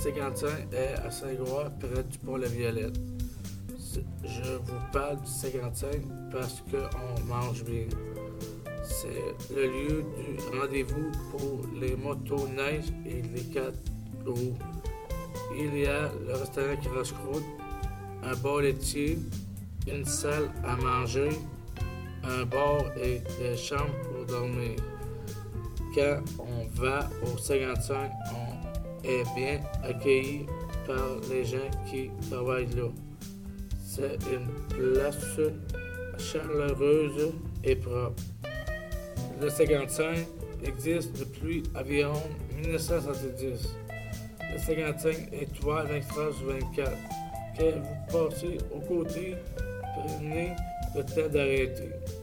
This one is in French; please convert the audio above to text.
55 est à Saint-Grégoire, près du Pont-la-Violette. Je vous parle du 55 parce qu'on mange bien. C'est le lieu du rendez-vous pour les motoneiges et les 4 roues. Il y a le restaurant Croche-Croûte, un bar laitier, une salle à manger, un bar et des chambres pour dormir. Quand on va au 55, on est bien accueilli par les gens qui travaillent là. C'est une place chaleureuse et propre. Le 55 existe depuis environ 1970. Le 55 est ouvert 24/24. Quand vous passez aux côtés, prenez le temps d'arrêter.